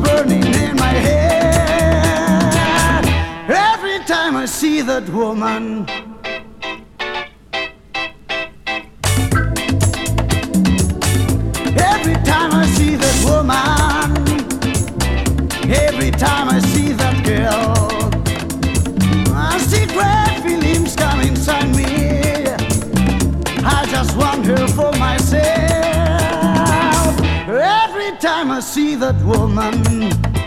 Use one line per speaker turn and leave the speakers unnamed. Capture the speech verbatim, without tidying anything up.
burning in my head. Every time I see that woman, every time I see that woman, every time I see that girl, I see great feelings come inside me. I just want her for myself. Every time I see that woman,